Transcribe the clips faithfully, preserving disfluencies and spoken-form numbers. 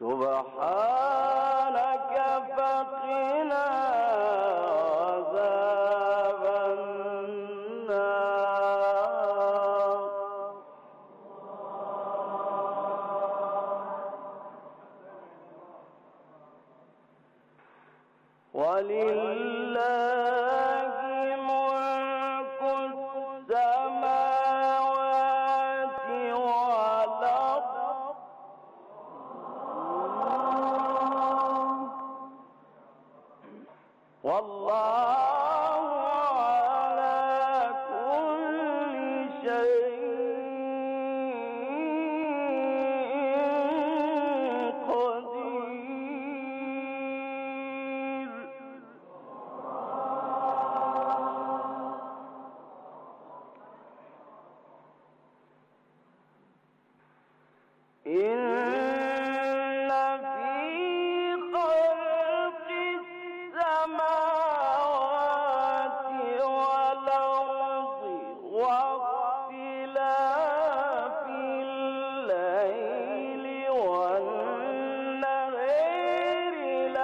سبحانك فقنا عذاب النار. ولله ملك السماوات والأرض والله على كل شيء قدير. إن في خلق السماوات والأرض واختلاف الليل والنهار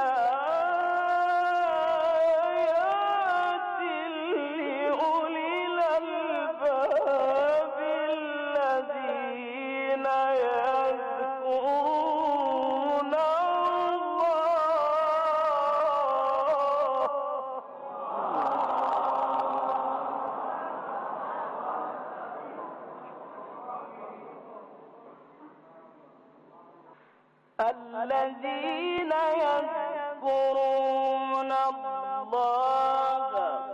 لآيات لأولي الألباب الذين يذكرون الذين يذكرون الله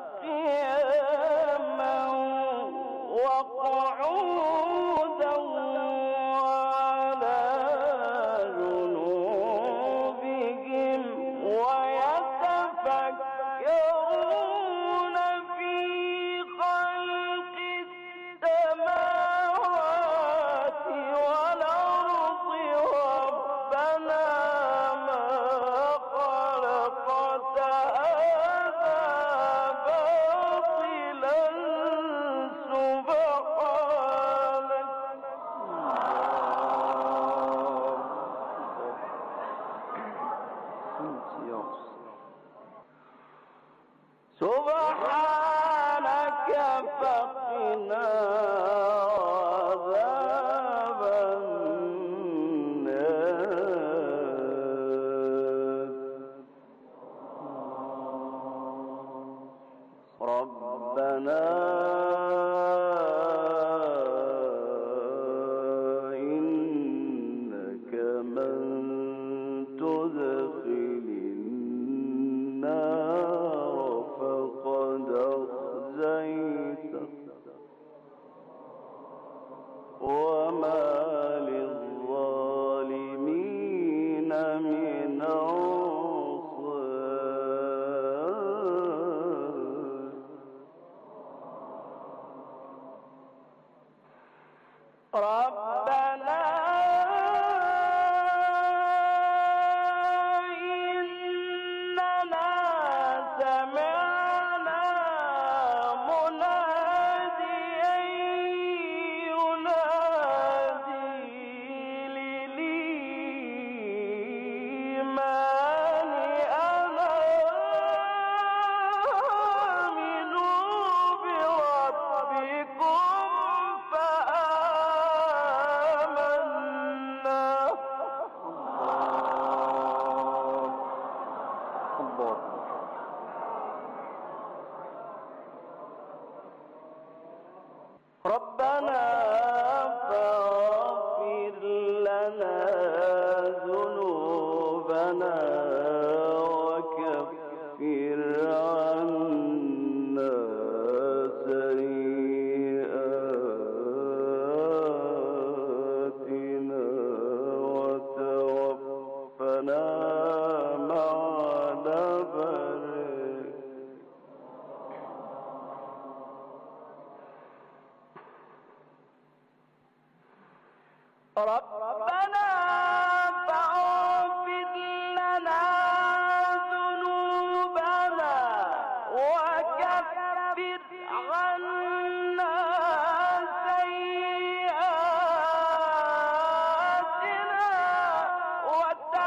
قياما وقعودا وعلى جنوبهم ويتفكرون في خلق السماوات والأرض ربنا ما خلقت هذا باطلا سبحانك سبحانك فقنا عذاب النار. ربنا إنك من تدخل النار فقد أخزيته وما للظالمين من أنصار. ربنا إننا سمعنا مناديا ينادي للإيمان أن آمنوا بربكم فآمنا. ربنا فاغفر لنا ذنوبنا وكفر عنا سيئاتنا وتوفنا مع الأبرار. ربنا فاغفر لنا ذنوبنا وكفر عنا سيئاتنا وتوفنا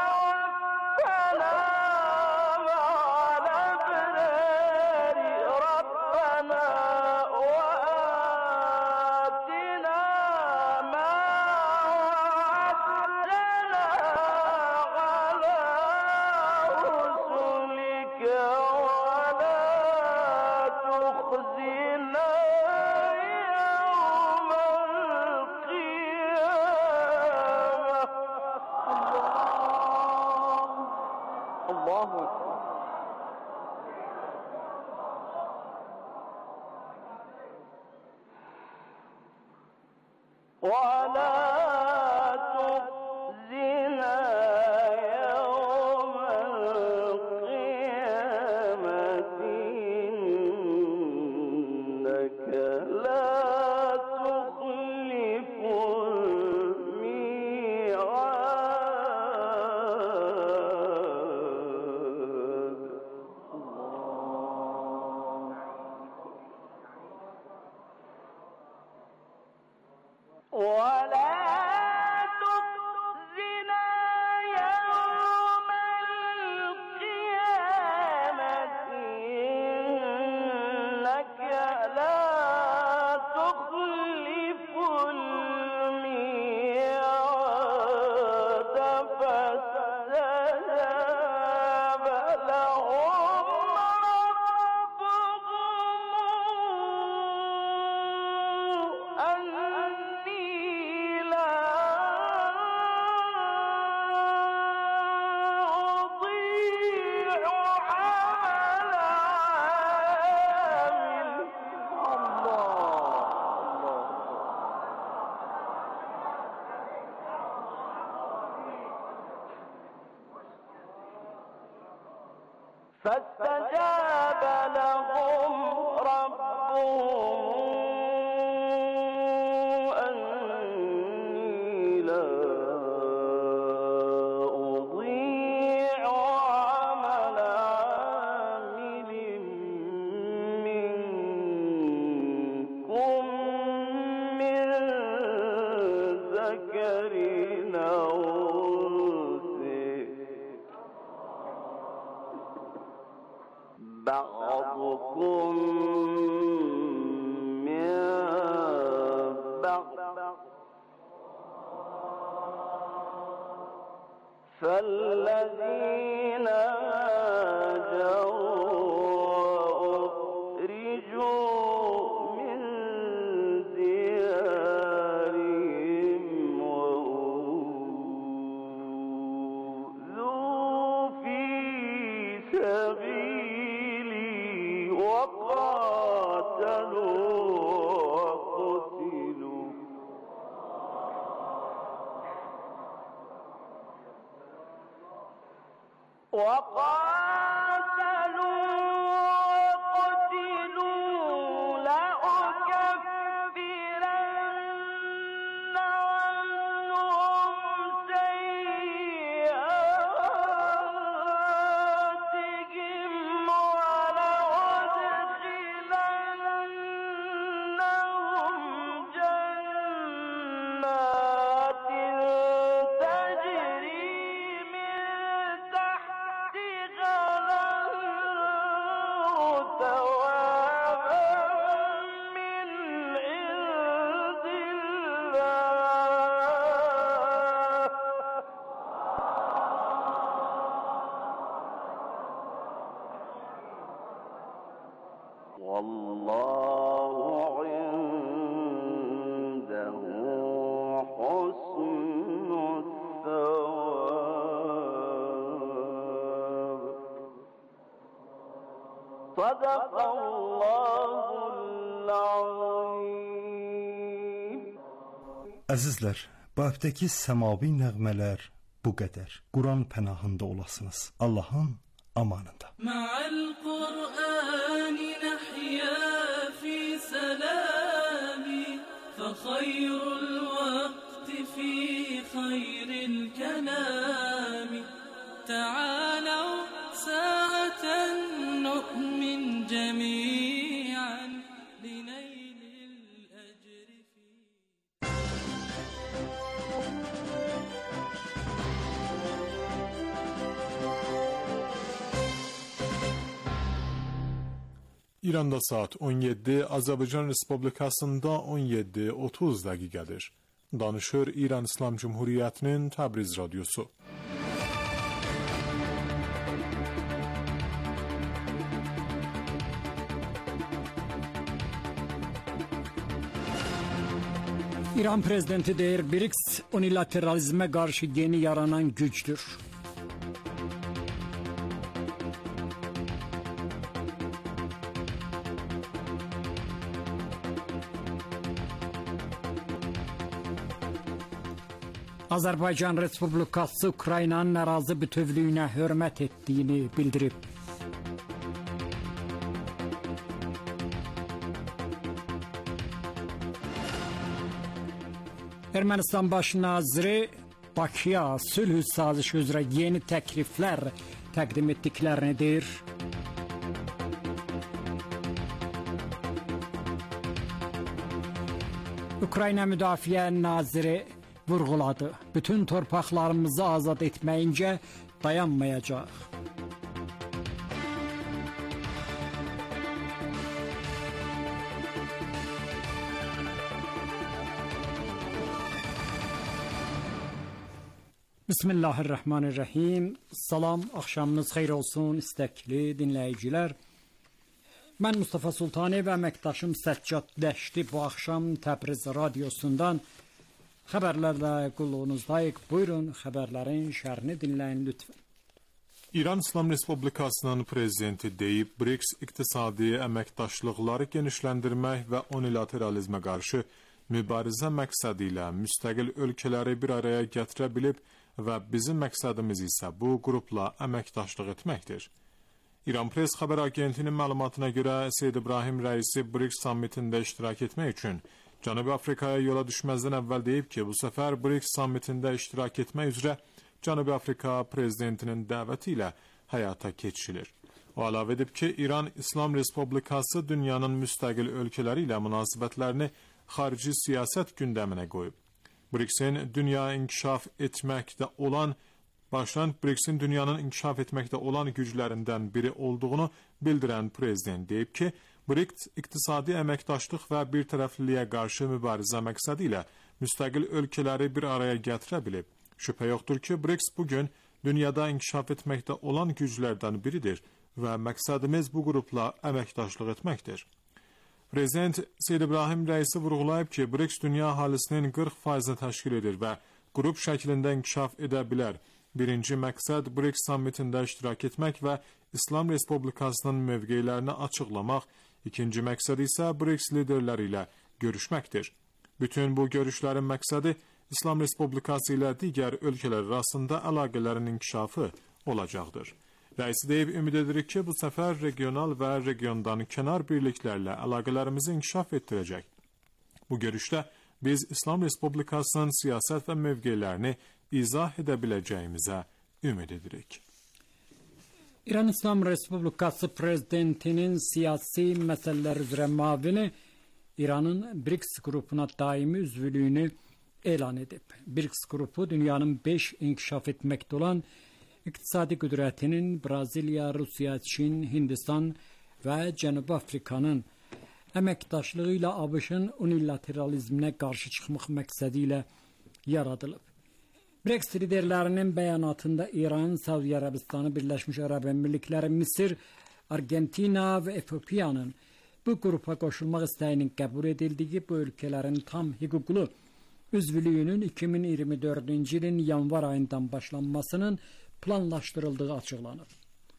فاستجاب لهم ربهم أني لا أضيع عمل عامل منكم من ذكر أو بعضكم من بعض فالذين هاجروا أخرجوا من ديارهم وأوذوا في سبيلي وقاتلوا وقتلوا وقاتلوا وقتلوا لأكفرن عنهم سيئاتهم ولأدخلنهم جنات تجري من تحتها الأنهار ثوابا من عند الله والله عنده حسن الثواب صدق الله العظيم. Əzizlər, bu həftəki səmavi nəğmələr bu qədər. Quran pənahında olasınız. Allahın amanında. Ma'al Qur'ani nahya fi salami fa khayrul waqti fi khayril kalami ta'alaw sa'atan nu'min jami'an linaylil ajri fi İranda saat on yeddi, Azərbaycan Respublikasında on yeddi otuz dəqiqədir. Danışır İran İslam Cumhuriyyətinin Təbriz radiosu. İran prezidenti deyir, B R I C S unilateralizme karşı yeni yaranan güçtür. Azərbaycan Respublikası Ukraynanın ərazi bütövlüyünə hörmət etdiyini bildirib. Ermənistan baş naziri Bakıya sülh sazişi üzrə yeni təkliflər təqdim etdiklərini deyir. Ukrayna Müdafiə Naziri vurğuladı. Bütün torpaqlarımızı azad etməyincə dayanmayacaq. Bismillahirrahmanirrahim. Salam, axşamınız xeyir olsun istəkli dinləyicilər. Mən Mustafa Sultani və əməkdaşım Səccad Dəşti bu axşam Təbriz radiosundan xəbərlərlə qulluğunuzdayıq. Buyurun, xəbərlərin şərhini dinləyin lütfən. İran İslam Respublikasının prezidenti deyib, BRICS iqtisadi əməkdaşlıqları genişləndirmək və unilateralizmə qarşı mübarizə məqsədi ilə müstəqil ölkələri bir araya gətirə bilib və bizim məqsədimiz isə bu qrupla əməkdaşlıq etməkdir. İran Press xəbər agentinin məlumatına görə Seyyid İbrahim rəisi BRICS sammitində iştirak etmək üçün Cənubi Afrikaya yola düşməzdən əvvəl deyib ki, bu səfər BRICS sammitində iştirak etmək üzrə Cənubi Afrika prezidentinin dəvəti ilə həyata keçirilir. O əlavə edib ki, İran İslam Respublikası dünyanın müstəqil ölkələri ilə münasibətlərini xarici siyasət gündəminə qoyub. BRICS-in dünya inkişaf etməkdə olan Başdan BRICS-in dünyanın inkişaf etməkdə olan güclərindən biri olduğunu bildirən prezident deyib ki, BRICS iqtisadi əməkdaşlıq və bir tərəfliliyə qarşı mübarizə məqsədi ilə müstəqil ölkələri bir araya gətirə bilib. Şübhə yoxdur ki, BRICS bugün dünyada inkişaf etməkdə olan güclərdən biridir və məqsədimiz bu qrupla əməkdaşlıq etməkdir. Prezident Seyyid İbrahim rəisi vurğulayıb ki, BRICS dünya əhalisinin qırx faizini təşkil edir və qrup şəklində inkişaf edə bilər. Birinci məqsəd BRICS sammitində iştirak etmək və İslam Respublikasının mövqeylərini açıqlamaq, ikinci məqsəd isə BRICS liderləri ilə görüşməkdir. Bütün bu görüşlərin məqsədi İslam Respublikası ilə digər ölkələr arasında əlaqələrin inkişafı olacaqdır. Rəisi deyib, ümid edirik ki, bu səfər regional və regiondan kənar birliklərlə əlaqələrimizi inkişaf etdirəcək. Bu görüşdə biz İslam Respublikasının siyasət və mövqeylərini izah edə biləcəyimizə ümid edirik. İran İslam Respublikası prezidentinin siyasi məsələlər üzrə müavini İranın BRICS qrupuna daimi üzvlüyünü elan edib. BRICS qrupu dünyanın beş inkişaf etməkdə olan iqtisadi qüdrətinin Braziliya, Rusiya, Çin, Hindistan və Cənubi Afrikanın əməkdaşlığı ilə ABŞ-ın unilateralizminə qarşı çıxmaq məqsədi ilə yaradılıb. BRICS liderlərinin bəyanatında İran, Səudiyyə Ərəbistanı, Birləşmiş Ərəb Əmirlikləri, Misir, Argentina və Etiopiyanın bu qrupa qoşulmaq istəyinin qəbul edildiyi, bu ölkələrin tam hüquqlu üzvlüyünün iki min iyirmi dördüncü ilin yanvar ayından başlanmasının planlaşdırıldığı açıqlanır.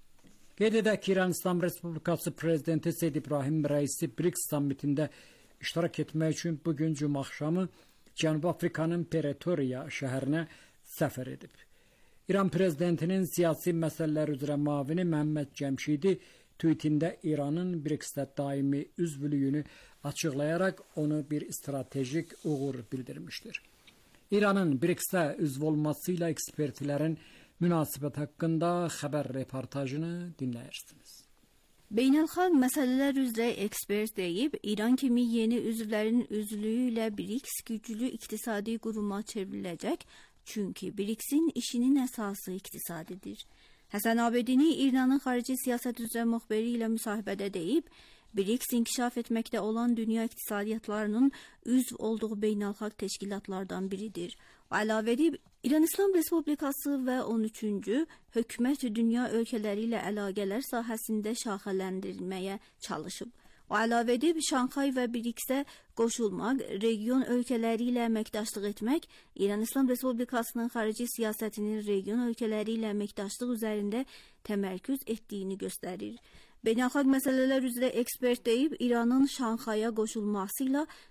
Qeyd edək ki, İran İslam Respublikası prezidenti Seyyid İbrahim rəisi BRICS sammitində iştirak etmək üçün bugün cümə axşamı Cənubi Afrikanın Pretoria şəhərinə səfər edib. İran prezidentinin siyasi məsələlər üzrə müavini Məhəmməd Cəmşidi tweetində İranın BRICS-də daimi üzvlüyünü açıqlayaraq onu bir stratejik uğur bildirmişdir. İranın BRICS-də üzv olması ilə ekspertlərin münasibət haqqında xəbər reportajını dinləyirsiniz. Beynəlxalq məsələlər üzrə ekspert deyib, İran kimi yeni üzvlərin üzvlüyü ilə BRICS güclü iqtisadi quruma çevriləcək, çünki BRICS-in işinin əsası iqtisadidir. Həsən Abedini İranın xarici siyasət üzrə müxbiri ilə müsahibədə deyib, BRICS inkişaf etməkdə olan dünya iqtisadiyyatlarının üzv olduğu beynəlxalq təşkilatlardan biridir. O əlavə edib, İran İslam Respublikası və on üçüncü hökumət dünya ölkələri ilə əlaqələr sahəsində şaxələndirilməyə çalışıb. O əlavə edib, Şanxay və BRICS-ə qoşulmaq, region ölkələri ilə əməkdaşlıq etmək, İran İslam Respublikasının xarici siyasətinin region ölkələri ilə əməkdaşlıq üzərində təmərküz etdiyini göstərir. Beynəlxalq məsələlər üzrə ekspert deyib, İranın Şanxaya qoşulması ilə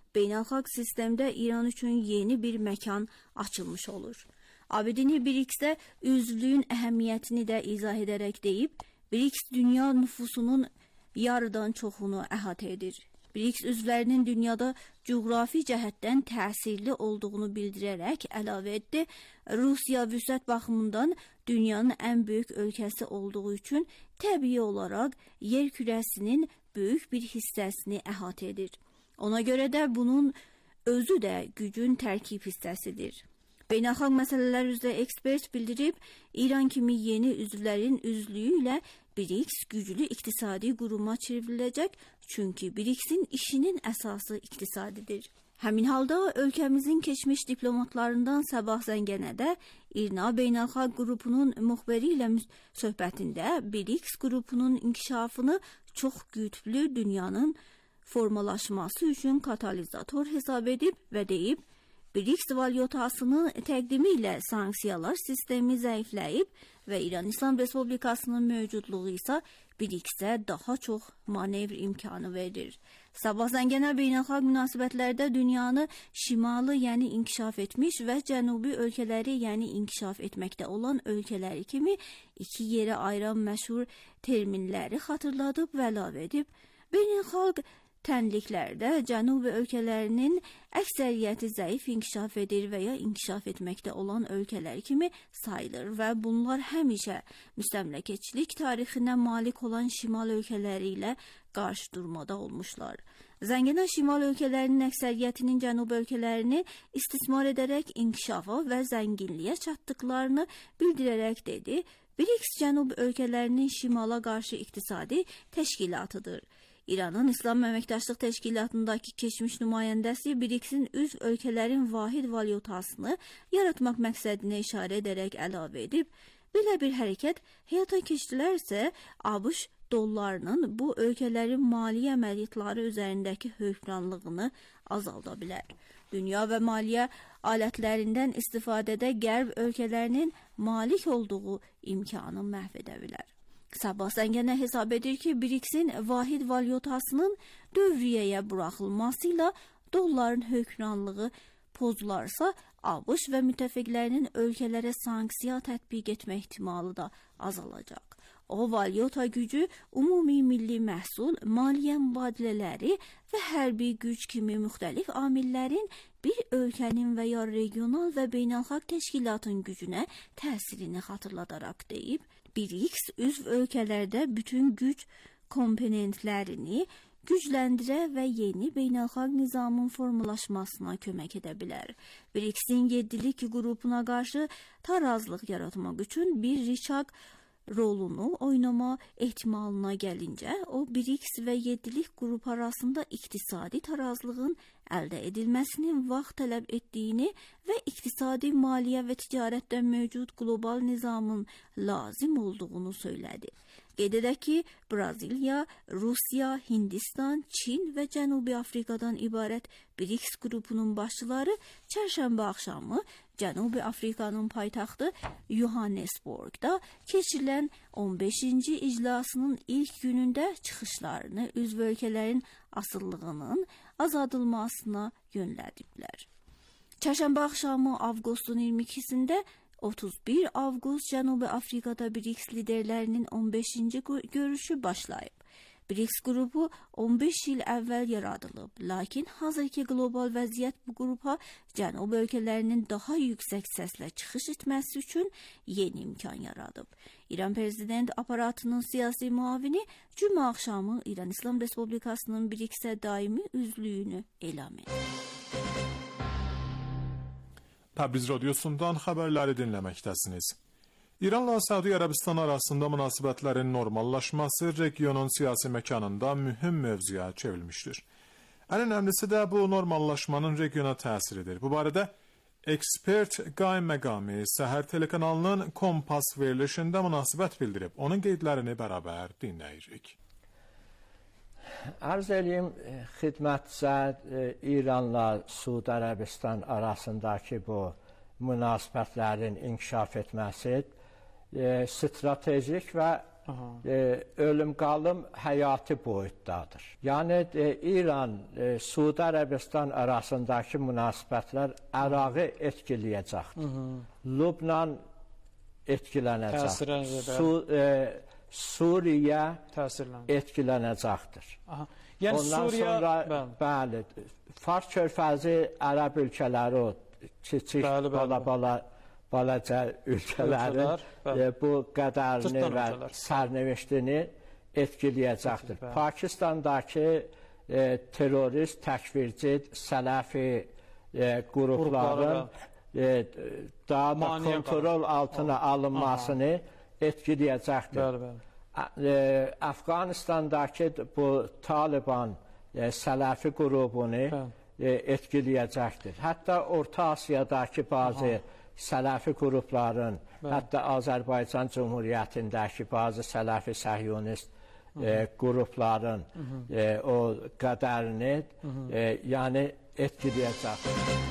beynəlxalq sistemdə İran üçün yeni bir məkan açılmış olur. A B D-ni BRICS-də üzvlüyün əhəmiyyətini də izah edərək deyib, BRICS dünya nüfusunun yarıdan çoxunu əhatə edir. BRICS üzvlərinin dünyada coğrafi cəhətdən təsirli olduğunu bildirərək əlavə etdi, Rusiya vüsət baxımından dünyanın ən böyük ölkəsi olduğu üçün təbii olaraq yer kürəsinin böyük bir hissəsini əhatə edir. Ona görə də bunun özü də gücün tərkib hissəsidir. Beynəlxalq məsələlər üzrə ekspert bildirib, İran kimi yeni üzvlərin üzvlüyü ilə BRICS güclü iqtisadi quruma çevriləcək, çünki BRICS-in işinin əsası iqtisadidir. Həmin halda ölkəmizin keçmiş diplomatlarından Səbah Zəngənədə İRNA Beynəlxalq qrupunun müxbiri ilə söhbətində BRICS qrupunun inkişafını çox qütblü dünyanın formalaşması üçün katalizator hesab edib və deyib, BRICS valyutasının təqdimi ilə sanksiyalar sistemi zəifləyib və İran İslam Respublikasının mövcudluğu isə BRICS-ə daha çox manevr imkanı verir. Sabah Zəngənə beynəlxalq münasibətlərdə dünyanı şimalı, yəni inkişaf etmiş və cənubi ölkələri, yəni inkişaf etməkdə olan ölkələri kimi iki yerə ayıran məşhur terminləri xatırladıb və əlavə edib, beynəlxalq tənliklərdə cənubi ölkələrinin əksəriyyəti zəif inkişaf edir və ya inkişaf etməkdə olan ölkələr kimi sayılır və bunlar həmişə müstəmləkəçilik tarixinə malik olan şimal ölkələri ilə qarşı durmada olmuşlar. Zəngənə şimal ölkələrinin əksəriyyətinin cənub ölkələrini istismar edərək inkişafa və zənginliyə çatdıqlarını bildirərək dedi, BRICS cənub ölkələrinin şimala qarşı iqtisadi təşkilatıdır. İranın İslam Əməkdaşlıq Təşkilatındakı keçmiş nümayəndəsi BRICS-in üzv ölkələrin vahid valyutasını yaratmaq məqsədinə işarə edərək əlavə edib, belə bir hərəkət həyata keçdilərsə, ABŞ dollarının bu ölkələrin maliyyə əməliyyatları üzərindəki hökmranlığını azalda bilər. Dünya və maliyyə alətlərindən istifadədə qərb ölkələrinin malik olduğu imkanı məhv edə bilər. Sabah Zəngənə hesab edir ki, BRICS-in vahid valyutasının dövriyyəyə buraxılmasıyla dolların hökmranlığı pozularsa, ABŞ və müttəfiqlərinin ölkələrə sanksiya tətbiq etmə ehtimalı da azalacaq. O, valyuta gücü, ümumi milli məhsul, maliyyə mübadilələri və hərbi güc kimi müxtəlif amillərin bir ölkənin və ya regional və beynəlxalq təşkilatın gücünə təsirini xatırladaraq deyib, BRICS üzv ölkələrdə bütün güc komponentlərini gücləndirə və yeni beynəlxalq nizamın formalaşmasına kömək edə bilər. BRICS-in yeddilik qrupuna qarşı tarazlıq yaratmaq üçün bir riçaq rolunu oynama ehtimalına gəlincə, o BRICS və yeddilik qrup arasında iqtisadi tarazlığın əldə edilməsinin vaxt tələb etdiyini və iqtisadi, maliyyə və ticarətdə mövcud qlobal nizamın lazım olduğunu söylədi. Qeyd edək ki, Braziliya, Rusiya, Hindistan, Çin və Cənubi Afrikadan ibarət BRICS qrupunun başçıları çərşənbə axşamı Cənubi Afrikanın paytaxtı Johannesburgda keçirilən on beşinci iclasının ilk günündə çıxışlarını üzv ölkələrin asıllığının azadılmasına yönlədiblər. Çərşənbə axşamı avqustun iyirmi ikisində otuz bir avqust Cənubi Afrikada BRICS liderlərinin on beşinci görüşü başlayıb. BRICS qrupu on beş il əvvəl yaradılıb, lakin hazırki qlobal vəziyyət bu qrupa Cənub ölkələrinin daha yüksək səslə çıxış etməsi üçün yeni imkan yaradıb. İran prezident aparatının siyasi muavini cümə axşamı İran İslam Respublikasının BRICS-ə daimi üzvlüyünü elan edib. Təbriz radiosundan xəbərləri dinləməkdəsiniz. İranla Səudi Ərəbistan arasında münasibətlərin normallaşması regionun siyasi məkanında mühüm mövzuya çevrilmişdir. Ən önəmlisi də bu normallaşmanın regiona təsiridir. Bu barədə ekspert Qay Məqami Səhər telekanalının Kompas verilişində münasibət bildirib. Onun qeydlərini bərabər dinləyirik. Arz edeyim xidmətçə İranla Suudi Ərəbistan arasındakı bu münasibətlərin inkişaf etməsi e, stratejik və e, ölüm qalım həyati boyutdadır. Yəni e, İran, e, Suudi Ərəbistan arasındakı münasibətlər Ərağı etkiləyəcəkdir. Lübnan etkilənəcəkdir. Su, e, Suriyə etkilənəcəkdir. Yəni Ondan Suriya, sonra bəli, Fars körfəzi ərəb ölkələri, o kiçik bala-bala balaca ölkələrin e, bu qədərini və sərnəveşdini etkiləyəcəkdir. Pakistandakı e, terrorist, təkfirci, sələfi e, qrupların e, daha da kontrol altına alınmasını etkiləyəcəkdir. Bəli, bəli. E, Əfqanistandakı bu Taliban e, sələfi qrupunu e, etkiləyəcəkdir. Hətta Orta Asiyadakı bazı Aha. sələfi qrupların, bəli. Hətta Azərbaycan Cumhuriyyətindəki bazı sələfi səhyonist e, qrupların e, o qədərini e, yəni etkiləyəcəkdir.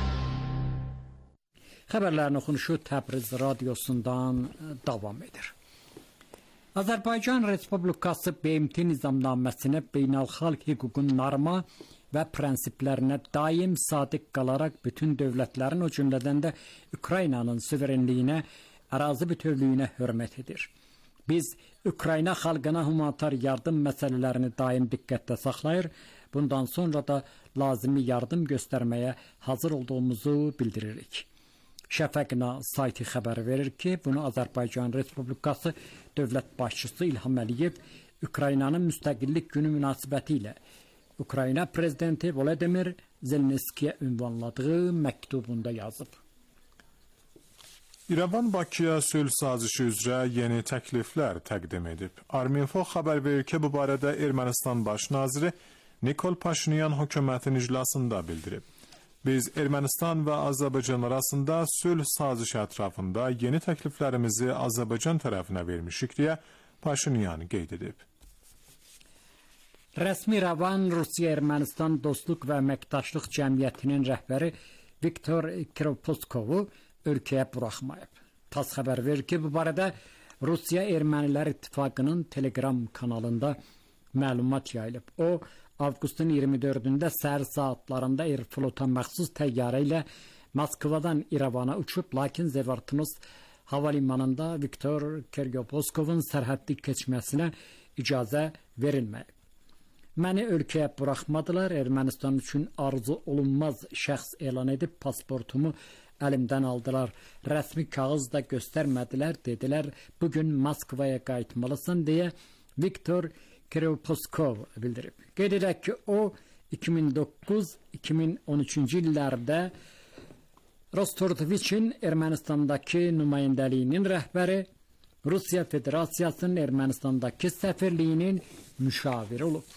Xəbərlərin oxunuşu Təbriz radiosundan davam edir. Azərbaycan Respublikası B M T nizamnaməsinə beynəlxalq hüququn norma və prinsiplərinə daim sadiq qalaraq bütün dövlətlərin, o cümlədən də Ukraynanın suverenliyinə, ərazi bütövlüyünə hörmət edir. Biz Ukrayna xalqına humanitar yardım məsələlərini daim diqqətdə saxlayır, bundan sonra da lazımi yardım göstərməyə hazır olduğumuzu bildiririk. Şəfəqna sayti xəbər verir ki, bunu Azərbaycan Respublikası dövlət başçısı İlham Əliyev Ukraynanın müstəqillik günü münasibəti ilə Ukrayna prezidenti Volodymyr Zelenskiyə ünvanladığı məktubunda yazıb. İrəvan Bakıya sülh sazişi üzrə yeni təkliflər təqdim edib. Arminfo xəbər verir ki, bu barədə Ermənistan baş naziri Nikol Paşinyan hökumətin iclasında bildirib. Biz Ermənistan və Azərbaycan arasında sülh sazişi ətrafında yeni təkliflərimizi Azərbaycan tərəfinə vermişik deyə Paşinyan qeyd edib. Rəsmi İrəvan Rusiya-Ermənistan Dostluq və Əməkdaşlıq Cəmiyyətinin rəhbəri Viktor Kiroposkovu ölkəyə buraxmayıb. TASS xəbər verir ki, bu barədə Rusiya Ermənilər İttifaqının Telegram kanalında məlumat yayılıb. O, avqustun iyirmi dördündə səhər saatlarında Aeroflota məxsus təyyarə ilə Moskvadan İrəvana uçub, lakin Zevartnos hava limanında Viktor Kiroposkovun sərhədli keçməsinə icazə verilməyib. Məni ölkəyə buraxmadılar, Ermənistan üçün arzu olunmaz şəxs elan edib pasportumu əlimdən aldılar. Rəsmi kağız da göstərmədilər, dedilər, bugün Moskvaya qayıtmalısan deyə Viktor Kiroposkov bildirib. Qeyd edək ki, o iki min doqquz iki min on üçüncü illərdə Rostortoviçin Ermənistandakı nümayəndəliyinin rəhbəri, Rusiya Federasiyasının Ermənistandakı səfirliyinin müşaviri olub.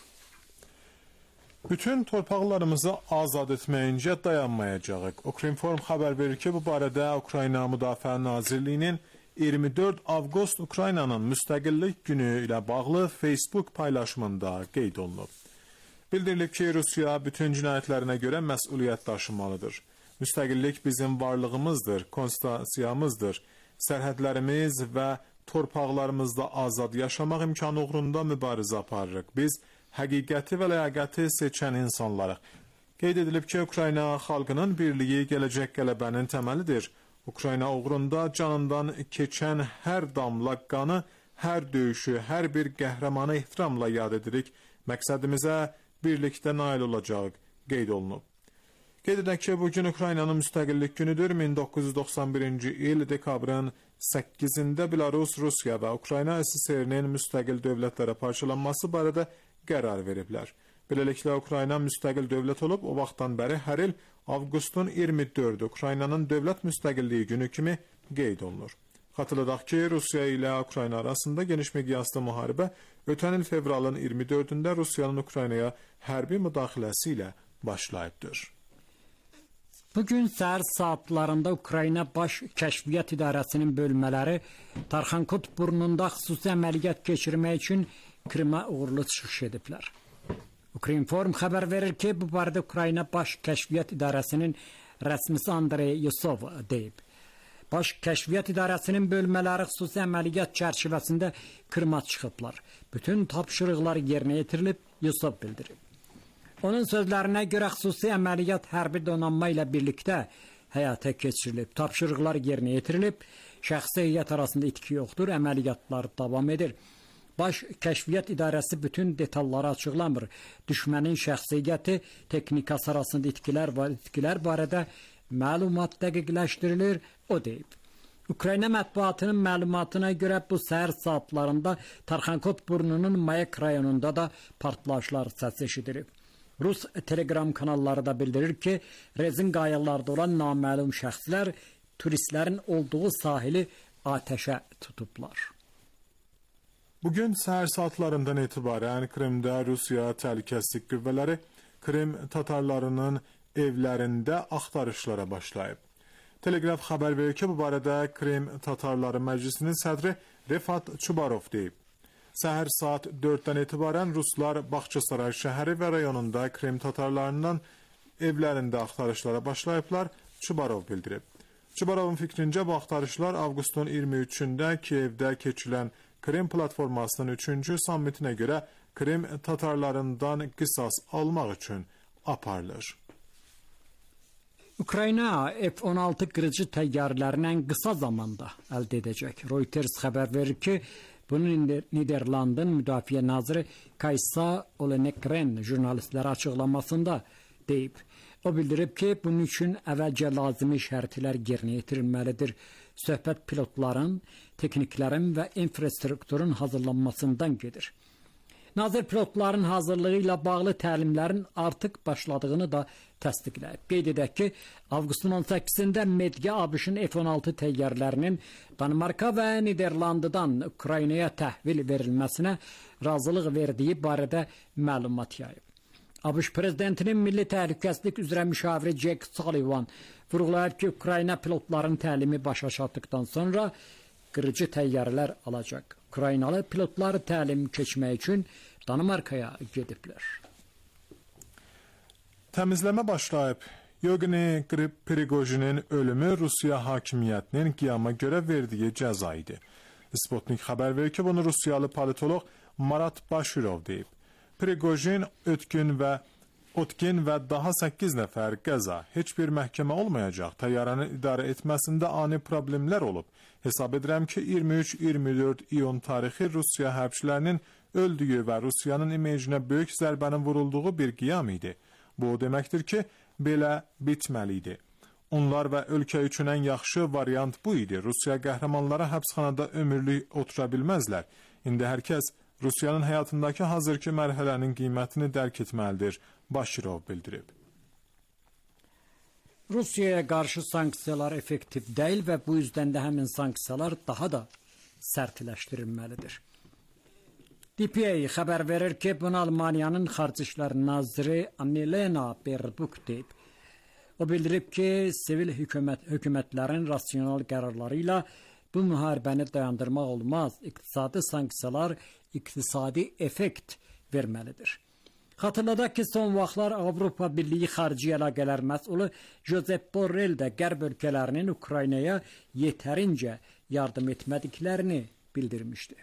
Bütün torpaqlarımızı azad etməyincə dayanmayacağıq. Ukrinform xəbər verir ki, bu barədə Ukrayna Müdafiə Nazirliyinin iyirmi dörd avqust Ukraynanın müstəqillik günü ilə bağlı Facebook paylaşımında qeyd olunub. Bildirilib ki, Rusiya bütün cinayətlərinə görə məsuliyyət daşımalıdır. Müstəqillik bizim varlığımızdır, konstitusiyamızdır. Sərhədlərimiz və torpaqlarımızda azad yaşamaq imkanı uğrunda mübarizə aparırıq. Biz həqiqəti və ləyaqəti seçən insanlarıq. Qeyd edilib ki, Ukrayna xalqının birliyi gələcək qələbənin təməlidir. Ukrayna uğrunda canından keçən hər damla qanı, hər döyüşü, hər bir qəhrəmanı ehtiramla yad edirik. Məqsədimizə birlikdə nail olacaq, qeyd olunub. Qeyd edək ki, bugün Ukraynanın müstəqillik günüdür. min doqquz yüz doxsan birinci il dekabrın səkkizində Belarus, Rusiya və Ukrayna S S R-nin müstəqil dövlətlərə parçalanması barədə qərar veriblər. Beləliklə, Ukrayna müstəqil dövlət olub, o vaxtdan bəri hər il avqustun iyirmi dördü Ukraynanın dövlət müstəqilliyi günü kimi qeyd olunur. Xatırladaq ki, Rusiya ilə Ukrayna arasında geniş miqyaslı müharibə ötən il fevralın iyirmi dördündə Rusiyanın Ukraynaya hərbi müdaxiləsi ilə başlayıbdır. Bugün səhər saatlarında Ukrayna Baş Kəşfiyyat İdarəsinin bölmələri Tarxankut burnunda xüsusi əməliyyat keçirmək üçün Krım'a uğurlu çıxış ediblər. Ukrinform xəbər verir ki, bu barədə Ukrayna Baş Kəşfiyyat İdarəsinin rəsmisi Andrey Yusov deyib. Baş Kəşfiyyat İdarəsinin bölmələri xüsusi əməliyyat çərçivəsində Krıma çıxıblar. Bütün tapşırıqlar yerinə yetirilib, Yusuf bildirib. Onun sözlərinə görə xüsusi əməliyyat hərbi donanma ilə birlikdə həyata keçirilib. Tapşırıqlar yerinə yetirilib, şəxsi heyət arasında itki yoxdur, əməliyyatlar davam edir. Baş Kəşfiyyat İdarəsi bütün detalları açıqlamır. Düşmənin şəxsiyyəti, texnikası arasında itkilər var, itkilər barədə məlumat dəqiqləşdirilir, o deyib. Ukrayna mətbuatının məlumatına görə bu səhər saatlarında Tarxankot burnunun Mayak rayonunda da partlayışlar səs eşidilib. Rus telegram kanalları da bildirir ki, rezin qayalarda olan naməlum şəxslər turistlərin olduğu sahili ateşə tutublar. Bugün səhər saatlarından etibarən Krımda Rusiya təhlükəsizlik qüvvələri Krım tatarlarının evlərində axtarışlara başlayıb. Telegraf xəbər verir ki, bu barədə Krım Tatarları Məclisinin sədri Refat Çubarov deyib. Səhər saat dörddən etibarən Ruslar Baxçasaray şəhəri və rayonunda Krım Tatarlarından evlərində axtarışlara başlayıblar, Çubarov bildirib. Çubarovun fikrincə bu axtarışlar avqustun iyirmi üçündə Kiyevdə keçilən Krım platformasının üçüncü sammitinə görə Krım Tatarlarından qisas almaq üçün aparılır. Ukrayna F on altı qırıcı təyyarələrindən qısa zamanda əldə edəcək. Reuters xəbər verir ki, bunu Niderlandın Müdafiə Naziri Kaysa Olenekren jurnalistlərə açıqlamasında deyib. O bildirib ki, bunun üçün əvvəlcə lazımi şərtlər yerinə yetirilməlidir. Söhbət pilotların, texniklərin və infrastrukturun hazırlanmasından gedir. Nazir pilotların hazırlığı ilə bağlı təlimlərin artıq başladığını da təsdiqləyib. Qeyd edək ki, avqustun on səkkizində Medya ABŞ-ın F on altı təyyarələrinin Danimarka və Niderlandıdan Ukraynaya təhvil verilməsinə razılıq verdiyi barədə məlumat yayıb. ABŞ prezidentinin Milli Təhlükəsizlik üzrə müşaviri Jack Sullivan vurğulayıb ki, Ukrayna pilotların təlimi başa çatdıqdan sonra qırıcı təyyarələr alacaq. Ukraynalı pilotlar təlim keçmək üçün Danimarkaya gediblər. Təmizləmə başlayıb. Yevgeni Prigojinin ölümü Rusiya hakimiyyətinin qiyama görə verdiyi cəza idi. Sputnik xəbər verir ki, bunu Rusiyalı politoloq Marat Başirov deyib. Prigojin ötkün və Otkin və daha səkkiz nəfər qəza, heç bir məhkəmə olmayacaq, təyyarəni idarə etməsində ani problemlər olub. Hesab edirəm ki, iyirmi üç iyirmi dörd iyun tarixi Rusiya hərbçilərinin öldüyü və Rusiyanın imecinə böyük zərbənin vurulduğu bir qiyam idi. Bu o deməkdir ki, belə bitməli idi. Onlar və ölkə üçün ən yaxşı variant bu idi. Rusiya qəhrəmanları həbsxanada ömürlük otura bilməzlər. İndi hər kəs Rusiyanın həyatındakı hazırki mərhələnin qiymətini dərk etməlidir, Başirov bildirib. Rusiyaya qarşı sanksiyalar effektiv deyil və bu yüzdən də həmin sanksiyalar daha da sərtləşdirilməlidir. D P A xəbər verir ki, bunu Almaniyanın Xarici İşlər Naziri Annalena Baerbock deyib. O bildirib ki, sivil hökumət, hökumətlərin rasional qərarları ilə bu müharibəni dayandırmaq olmaz. İqtisadi sanksiyalar iqtisadi effekt verməlidir. Xatırladaq ki, son vaxtlar Avropa Birliyi Xarici Əlaqələr məsulu Josep Borrell də qərb ölkələrinin Ukraynaya yetərincə yardım etmədiklərini bildirmişdi.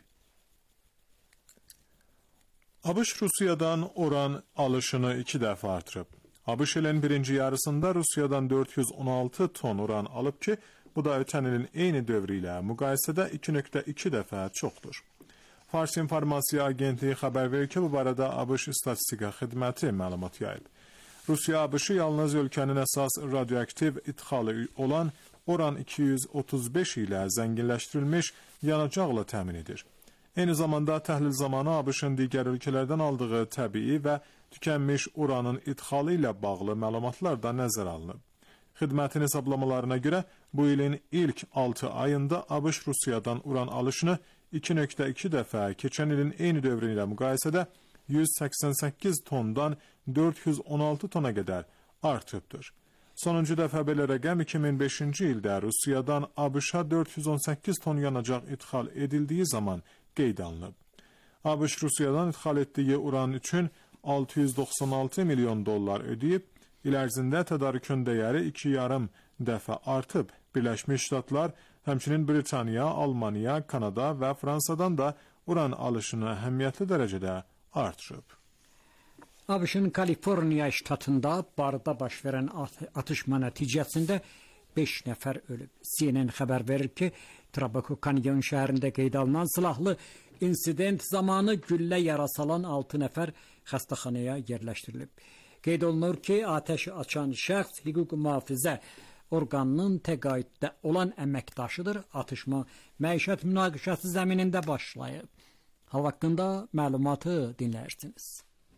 ABŞ Rusiyadan uran alışını iki dəfə artırıb. ABŞ ilin birinci yarısında Rusiyadan dörd yüz on altı ton uran alıb ki, bu da ötən ilin eyni dövrü ilə müqayisədə iki nöqtə iki dəfə çoxdur. Fars İnformasiya Agentliyi xəbər verir ki, bu barədə ABŞ Statistika Xidməti məlumat yayıb. Rusiya ABŞ yalnız ölkənin əsas radioaktiv idxalı olan uran iki yüz otuz beş ilə zənginləşdirilmiş yanacaqla təmin edir. Eyni zamanda təhlil zamanı ABŞ-ın digər ölkələrdən aldığı təbii və tükənmiş uranın idxalı ilə bağlı məlumatlar da nəzərə alınıb. Xidmətin hesablamalarına görə bu ilin ilk altı ayında ABŞ Rusiyadan uran alışını iki nöqtə iki dəfə, keçən ilin eyni dövrü ilə müqayisədə yüz səksən səkkiz tondan dörd yüz on altı tona qədər artıbdır. Sonuncu dəfə belə rəqəm iki min beşinci ildə Rusiyadan ABŞ-a dörd yüz on səkkiz ton yanacaq idxal edildiyi zaman qeyd alınıb. ABŞ Rusiyadan idxal etdiyi uran üçün altı yüz doxsan altı milyon dollar ödəyib, il ərzində tədarükün dəyəri iki yarım dəfə artıb Birləşmiş Ştatlar, həmçinin Britaniya, Almaniya, Kanada və Fransadan da uran alışını əhəmiyyətli dərəcədə artırıb. ABŞ-ın Kaliforniya ştatında barda baş verən atışma nəticəsində beş nəfər ölüb. C N N xəbər verir ki, Trabuco Canyon şəhərində qeydə alınan silahlı insident zamanı güllə yarası alan altı nəfər xəstəxanaya yerləşdirilib. Qeyd olunur ki, atəşi açan şəxs hüquq mühafizə orqanının təqaüddə olan əməkdaşıdır. Atışma məişət münaqişəsi zəminində başlayıb. Hava haqqında məlumatı dinləyirsiniz.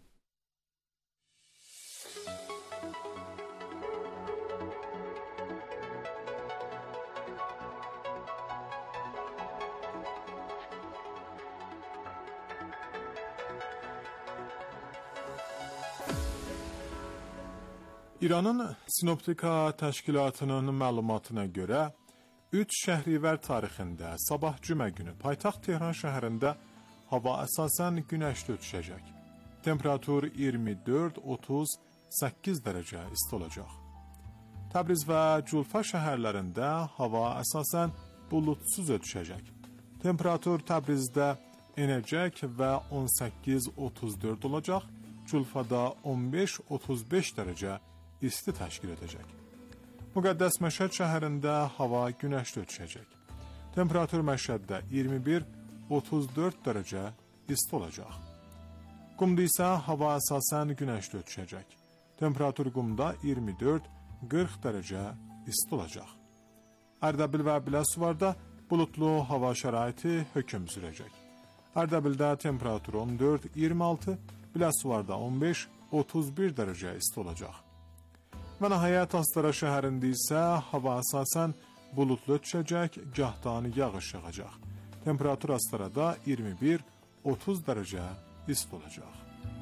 İranın Sinoptika təşkilatının məlumatına görə üç şəhrivər tarixində sabah cümə günü paytaxt Tehran şəhərində hava əsasən günəşli düşəcək. Temperatur iyirmi dörd otuz səkkiz dərəcə isti olacaq. Təbriz və Culfa şəhərlərində hava əsasən bulutsuz düşəcək. Temperatur Təbrizdə enəcək və on səkkiz otuz dörd olacaq. Culfada on beş otuz beş dərəcə isti təşkil edəcək. Müqəddəs Məşəd şəhərində hava günəşli düşəcək. Temperatur Məşəddə iyirmi bir otuz dörd dərəcə isti olacaq. Qumda isə hava əsasən günəşli düşəcək. Temperatur Qumda iyirmi dörd qırx dərəcə isti olacaq. Ərdəbil və Biləsuvarda bulutlu hava şəraiti hökm sürəcək. Ərdəbildə temperatur on dörd iyirmi altı, Biləsuvarda on beş otuz bir dərəcə isti olacaq. Və nəhayət Astara şəhərində isə hava əsasən bulutlu düşəcək, gahdan yağış yağacaq. Temperatur Astarada iyirmi bir otuz dərəcə isti olacaq.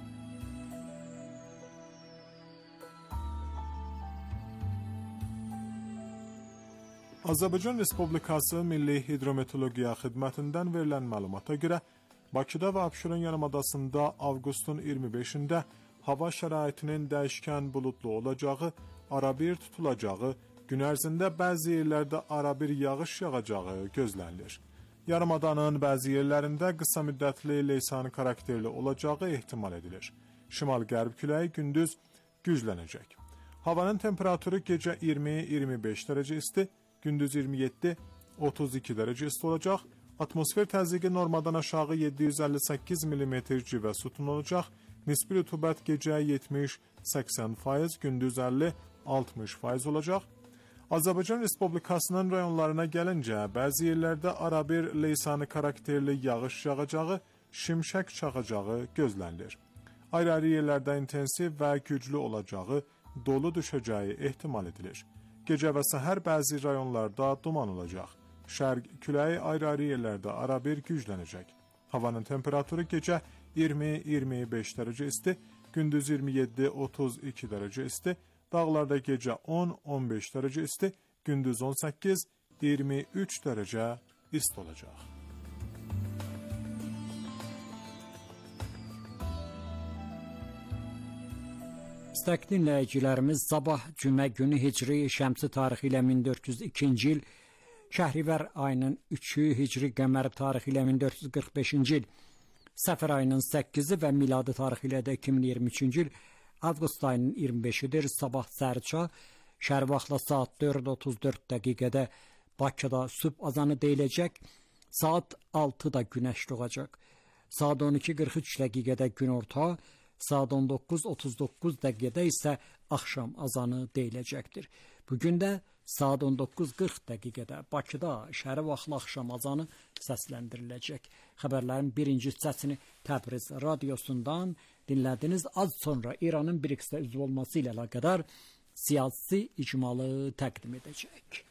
Azərbaycan Respublikası Milli Hidrometeorologiya Xidmətindən verilən məlumata görə Bakıda və Abşeron yarımadasında avqustun iyirmi beşində hava şəraitinin dəyişkən bulutlu olacağı, arabir tutulacağı, gün ərzində bəzi yerlərdə arabir yağış yağacağı gözlənilir. Yarımadanın bəzi yerlərində qısa müddətli leysan karakterli olacağı ehtimal edilir. Şimal-qərb küləyi gündüz güclənəcək. Havanın temperaturu gecə iyirmi iyirmi beş dərəcə isti, gündüz iyirmi yeddi otuz iki dərəcə isti olacaq. Atmosfer təzyiqi normadan aşağı yeddi yüz əlli səkkiz millimetr civə sütun olacaq. Nisbi rütubət gecə yetmiş səksən faiz, gündüz əlli altmış faiz olacaq. Azərbaycan Respublikasının rayonlarına gəlincə, bəzi yerlərdə arabir leysanı karakterli yağış yağacağı, şimşək çaxacağı gözlənilir. Ayrı-ayrı yerlərdə intensiv və güclü olacağı, dolu düşəcəyi ehtimal edilir. Gecə və səhər bəzi rayonlarda duman olacaq. Şərq küləyi ayrı-ayrı yerlərdə arabir güclənəcək. Havanın temperaturu gecə iyirmi iyirmi beş dərəcə isti, gündüz iyirmi yeddi otuz iki dərəcə isti, dağlarda gecə on on beş dərəcə isti, gündüz on səkkiz iyirmi üç dərəcə isti olacaq. İstəkli dinləyicilərimiz, sabah cümə günü Hicri şəmsi tarixi ilə min dörd yüz ikinci il, Şəhrivər ayının üçü Hicri qəməri tarixi ilə min dörd yüz qırx beşinci il, Səfər ayının səkkizi və miladi tarixi ilə də iki min iyirmi üçüncü il, Avqust ayının iyirmi beşidir. Sabah sərça, şəhər vaxtla saat dörd otuz dörd dəqiqədə Bakıda sübh azanı deyiləcək, saat altıda günəş doğacaq. Saat on iki qırx üç dəqiqədə günorta, saat on doqquz otuz doqquz dəqiqədə isə axşam azanı deyiləcəkdir. Bugün də saat on doqquz qırx dəqiqədə Bakıda şəhər vaxtlı axşam azanı səsləndiriləcək. Xəbərlərin birinci hissəsini Təbriz radiosundan dinlədiniz. Az sonra İranın BRICS-də üzv olması ilə əlaqədar siyasi icmalı təqdim edəcək.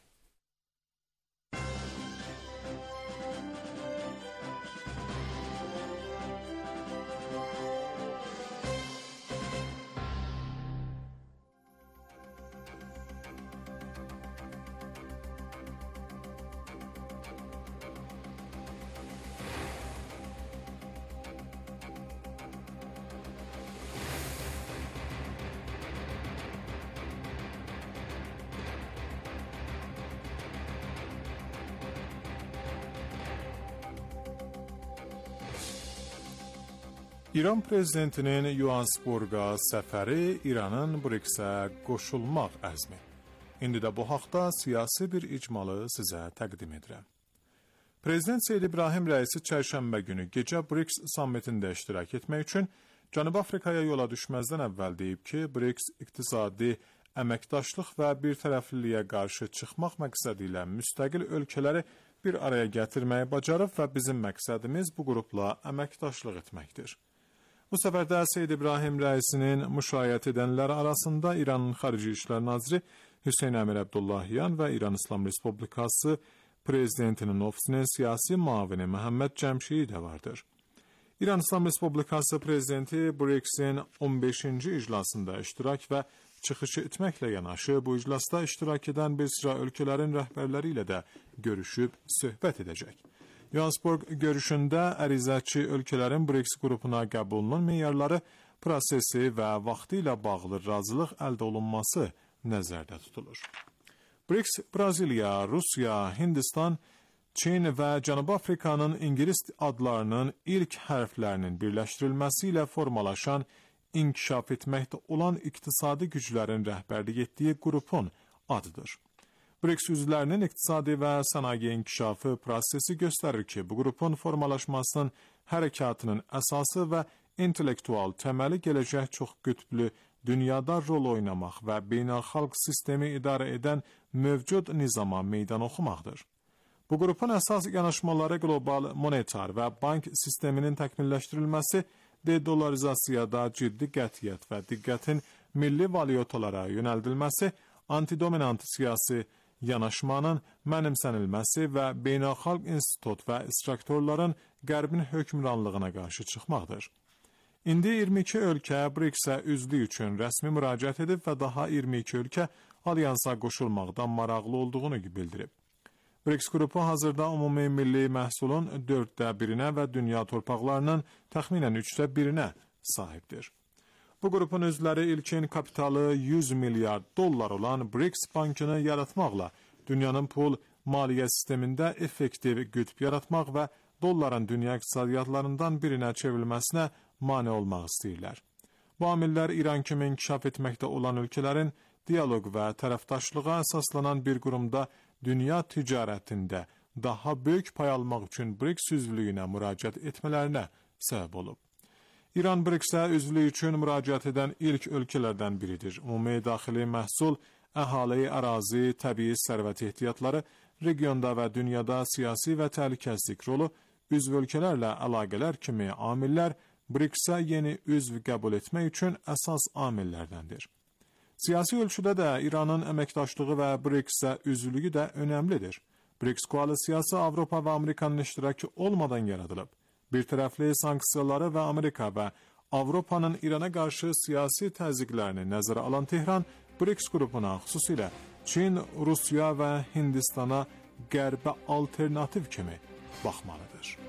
İran prezidentinin Yohannesburqa səfəri İranın BRICS-ə qoşulmaq əzmi. İndi də bu haqda siyasi bir icmalı sizə təqdim edirəm. Prezident Seyid İbrahim rəisi çərşənbə günü gecə BRICS sammitində iştirak etmək üçün Cənubi Afrikaya yola düşməzdən əvvəl deyib ki, BRICS iqtisadi əməkdaşlıq və birtərəfliliyə qarşı çıxmaq məqsədi ilə müstəqil ölkələri bir araya gətirməyi bacarıb və bizim məqsədimiz bu qrupla əməkdaşlıq etməkdir. Bu səfərdə Seyid İbrahim rəisinin müşayiət edənlər arasında İranın Xarici İşlər Naziri Hüseyn Əmir Əbdullahyan və İran İslam Respublikası prezidentinin ofisinin siyasi müavini Məhəmməd Cəmşidi də vardır. İran İslam Respublikası prezidenti BRICS-in on beşinci iclasında iştirak və çıxışı etməklə yanaşı, bu iclasda iştirak edən bir sıra ölkələrin rəhbərləri ilə də görüşüb söhbət edəcək. Yohannesburg görüşündə ərizəçi ölkələrin BRICS qrupuna qəbulunun meyarları, prosesi və vaxtı ilə bağlı razılıq əldə olunması nəzərdə tutulur. BRICS, Braziliya, Rusiya, Hindistan, Çin və Cənubi Afrikanın İngilis adlarının ilk hərflərinin birləşdirilməsi ilə formalaşan, inkişaf etməkdə olan iqtisadi güclərin rəhbərlik etdiyi qrupun adıdır. BRICS üzvlərinin iqtisadi və sənaye inkişafı prosesi göstərir ki, bu qrupun formalaşmasının hərəkatının əsası və intellektual təməli gələcək çox qütblü dünyada rol oynamaq və beynəlxalq sistemi idarə edən mövcud nizama meydan oxumaqdır. Bu qrupun əsas yanaşmaları qlobal monetar və bank sisteminin təkmilləşdirilməsi, de-dolarizasiyada ciddi qətiyyət və diqqətin milli valyutalara yönəldilməsi, antidominant siyasi yanaşmanın mənimsənilməsi və beynəlxalq institut və instruktorların qərbin hökmranlığına qarşı çıxmaqdır. İndi iyirmi iki ölkə BRICS-ə üzvlük üçün rəsmi müraciət edib və daha iyirmi iki ölkə alyansa qoşulmaqdan maraqlı olduğunu bildirib. BRICS qrupu hazırda ümumi milli məhsulun dörddə birinə və dünya torpaqlarının təxminən üçdə birinə sahibdir. Bu qrupun üzvləri ilkin kapitalı yüz milyard dollar olan BRICS bankını yaratmaqla dünyanın pul maliyyə sistemində effektiv qütb yaratmaq və dolların dünya iqtisadiyyatlarından birinə çevrilməsinə mane olmaq istəyirlər. Bu amillər İran kimi inkişaf etməkdə olan ölkələrin dialoq və tərəfdaşlığa əsaslanan bir qurumda dünya ticarətində daha böyük pay almaq üçün BRICS üzvlüyünə müraciət etmələrinə səbəb olub. İran BRICS-ə üzvlük üçün müraciət edən ilk ölkələrdən biridir. Ümumi daxili məhsul, əhali, ərazi, təbii sərvət ehtiyatları, regionda və dünyada siyasi və təhlükəsizlik rolu, üzv ölkələrlə əlaqələr kimi amillər BRICS-ə yeni üzv qəbul etmək üçün əsas amillərdəndir. Siyasi ölçüdə də İranın əməkdaşlığı və BRICS-ə üzvlüyü də önəmlidir. BRICS koalisiyası Avropa və Amerikanın iştirakı olmadan yaradılıb. Bir tərəfli sanksiyaları və Amerika və Avropanın İrana qarşı siyasi təzyiqlərini nəzərə alan Tehran, BRICS qrupuna xüsusilə Çin, Rusiya və Hindistana qərbə alternativ kimi baxmalıdır.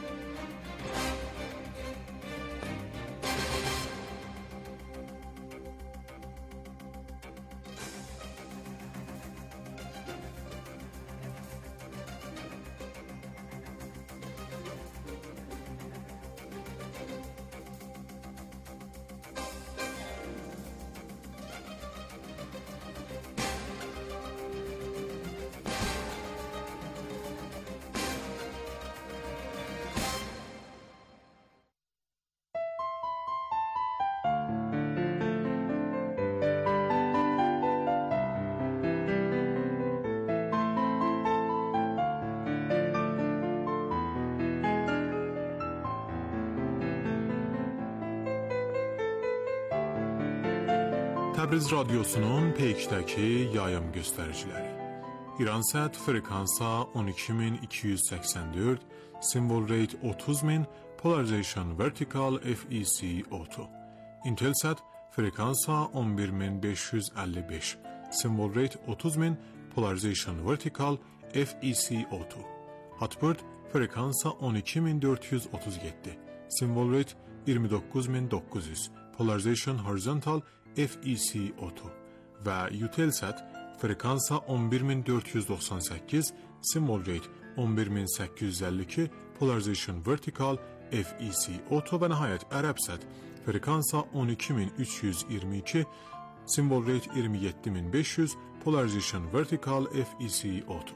Təbriz Radyosunun Peykdəki yayım göstəriciləri. İransat frekansa on iki min iki yüz səksən dörd, symbol rate otuz min, polarization vertical F E C otuz. Intelsat frekansa on bir min beş yüz əlli beş, symbol rate otuz min, polarization vertical F E C otuz. Hotbird frekansa on iki min dörd yüz otuz yeddi, symbol rate iyirmi doqquz min doqquz yüz, polarization horizontal F E C otuz və Eutelsat frekansa on bir min dörd yüz doxsan səkkiz, symbol rate on bir min səkkiz yüz əlli iki, polarization vertical F E C Auto və nəhayət ərəb səd frekansa on iki min üç yüz iyirmi iki, symbol rate iyirmi yeddi min beş yüz, polarization vertical F E C Auto.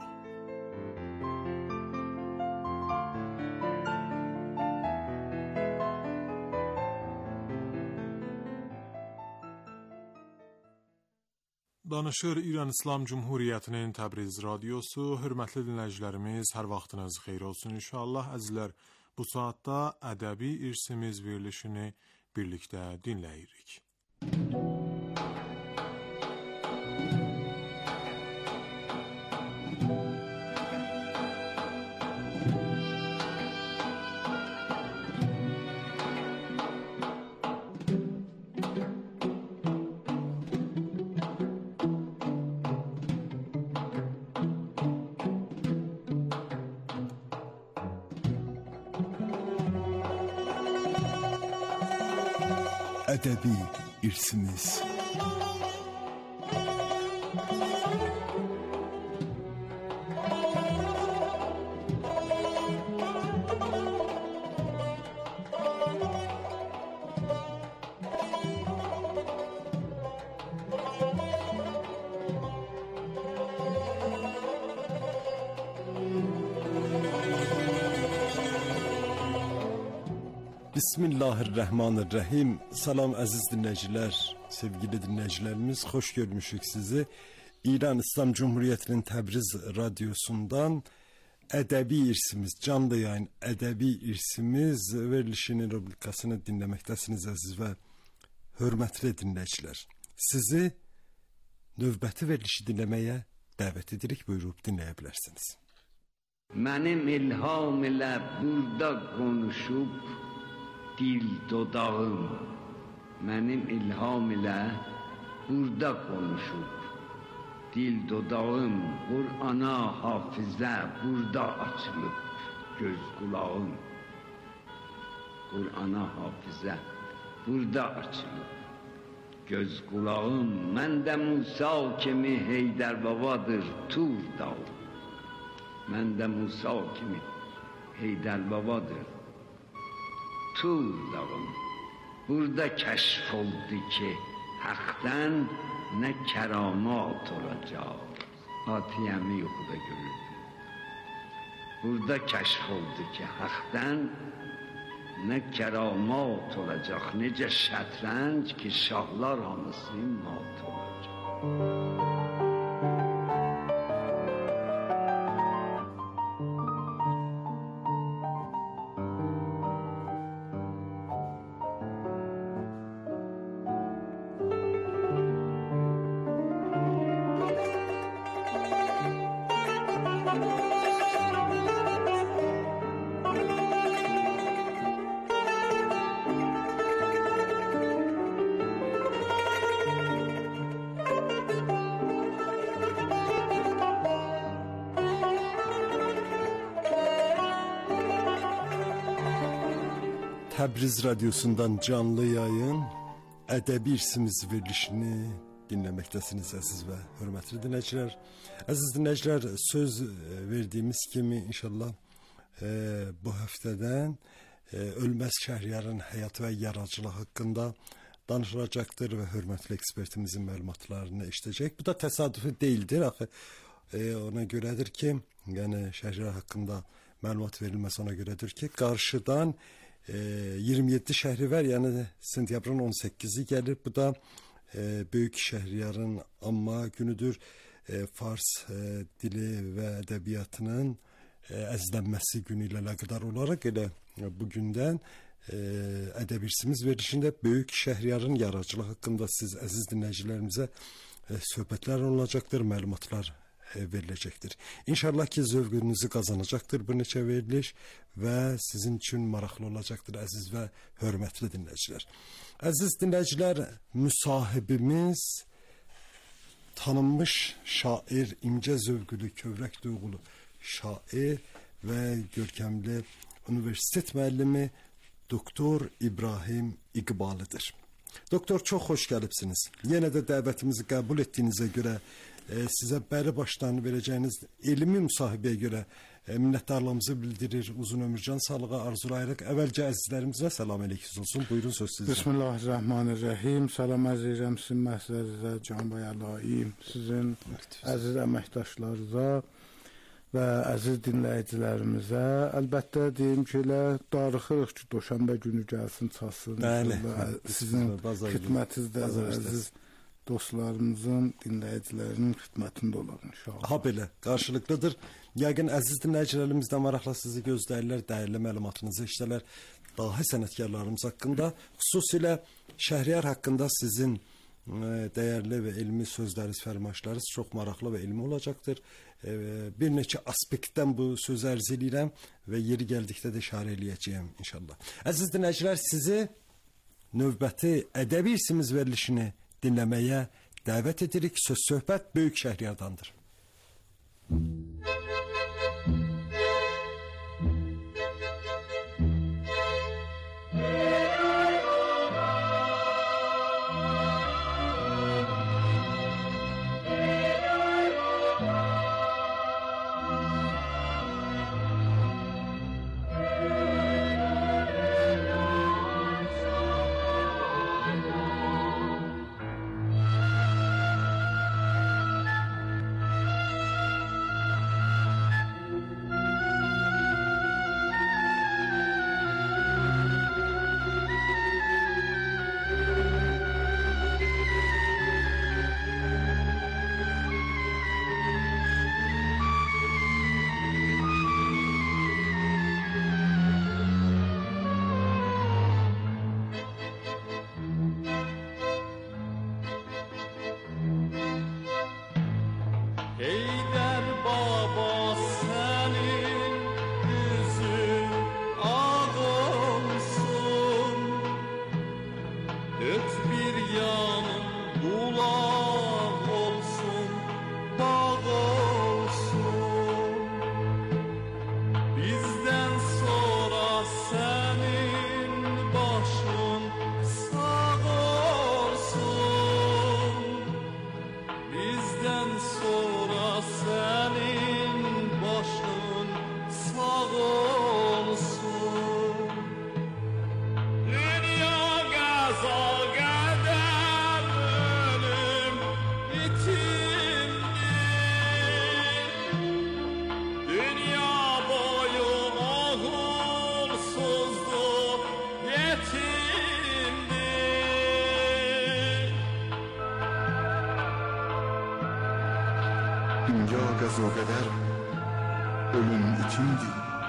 Danışır İran İslam Cumhuriyyətinin Təbriz radiosu. Hörmətli dinləyicilərimiz, hər vaxtınız xeyir olsun inşallah. Əzizlər, bu saatda ədəbi irsimiz verilişini birlikdə dinləyirik. Ədəbi irsimiz. Bismillahirrahmanirrahim. Salam əziz dinləyicilər, sevgili dinləyicilərimiz, xoş görmüşük sizi. İran İslam Cumhuriyyətinin Təbriz radiosundan ədəbi irsimiz, canlı yayın ədəbi irsimiz verilişinin rubrikasını dinləməkdəsiniz əziz və hörmətli dinləyicilər. Sizi növbəti verilişi dinləməyə dəvət edirik, buyurub dinləyə bilərsiniz. Mənim ilham ilə burada konuşub dil dodağım, mənim ilham ilə burada konuşub dil dodağım, Qur'ana hafizə burada açılıb göz qulağım, Qur'ana hafizə burada açılıb göz qulağım. Məndə Musa kimi Heydər babadır Tur dağı, məndə Musa kimi Heydər babadır Tur dağım. Burada kəşf oldu ki haqdan nə kəramat olacaq, Atiyəmi yuxuda görürdü. Burada kəşf oldu ki haqdan nə kəramat olacaq, necə şətranc ki şahlar hamısı mat olacaq. Təbriz radiosundan canlı yayın ədəbi irsimiz verilişini dinləməkdəsiniz əziz və hörmətli dinləyicilər. Əziz dinləyicilər, söz verdiyimiz kimi inşallah e, bu həftədən e, Ölməz Şəhriyarın həyat və yaradıcılığı haqqında danışılacaqdır və hörmətli ekspertimizin məlumatlarını eşidəcək. Bu da təsadüfi deyildir, axı e, ona görədir ki, yəni Şəhriyar haqqında məlumat verilməsi ona görədir ki, qarşıdan E, iyirmi yeddi Şəhrivər, yəni sentyabrın on səkkizi gəlir. Bu da e, Böyük Şəhriyarın anma günüdür. E, Fars e, dili və ədəbiyyatının e, əzizlənməsi günü ilə əlaqədar olaraq elə e, bugündən e, ədəbi irsimiz verilişində Böyük Şəhriyarın yaradıcılığı haqqında siz əziz dinləyicilərimizə e, söhbətlər olacaqdır, məlumatlar veriləcəkdir. İnşallah ki zövqünüzü qazanacaqdır bu neçə veriliş və sizin üçün maraqlı olacaqdır əziz və hörmətli dinləyicilər. Əziz dinləyicilər, müsahibimiz tanınmış şair, incə zövqlü, kövrək duyğulu şair və görkəmli universitet müəllimi Doktor İbrahim İqbalıdır. Doktor, çox xoş gəlibsiniz. Yenə də dəvətimizi qəbul etdiyinizə görə e, sizə bəri başdan verəcəyiniz elmi müsahibəyə görə e, minnətdarlığımızı bildirir. Uzun ömür, can sağlığı arzulayırıq. Əvvəlcə əzizlərimizə salam əleyküm olsun. Buyurun söz sizdə. Bismillahirrahmanirrahim. Salam əzizəm sizin məhzərinizə, Canbay Əlayim, sizin əziz əməkdaşlarınıza və əziz dinləyicilərimizə. Əlbəttə deyim ki, elə darıxırıq ki, Doşanbə günü gəlsin, çatsın. Bəli. Sizin xidmətinizdə əziz dostlarımızın, dinləyicilərinin xidmətində olar inşallah. Ha belə, qarşılıqlıdır. Yəqin əziz dinləyicilərimiz də maraqla sizi gözləyirlər, dəyərli məlumatınızı işlələr. Dahi sənətkarlarımız haqqında, xüsusilə Şəhriyar haqqında sizin dəyərli və elmi sözləriniz, fərmaişləriniz çox maraqlı və elmi olacaqdır. Bir neçə aspektdən bu sözü ərz edirəm və yeri gəldikdə də işarə eləyəcəyəm inşallah. Əziz dinləyicilər, sizi növbəti ədəbi irsimiz verilişini dinləməyə dəvət edirik. Söz söhbət Böyük Şəhriyardandır. Dünya qəza qədər ölüm itimdi.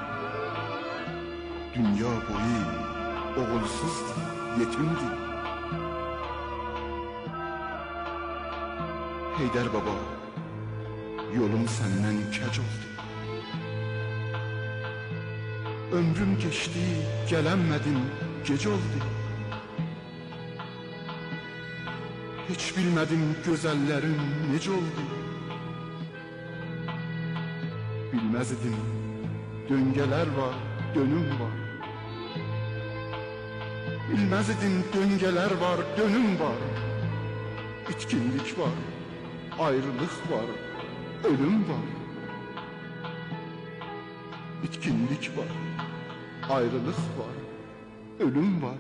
Dünya boyu oğulsuzdu, yetimdi. Heydər baba, yolum səndən kəc oldu. Ömrüm geçti, gələnmədim, gec oldu. Heç bilmədim gözəllərim necə oldu. Bilməz idim, döngələr var, dönüm var. Bilməz idim, döngələr var, dönüm var. İtkinlik var, ayrılıq var, ölüm var. İtkinlik var, ayrılıq var, ölüm var.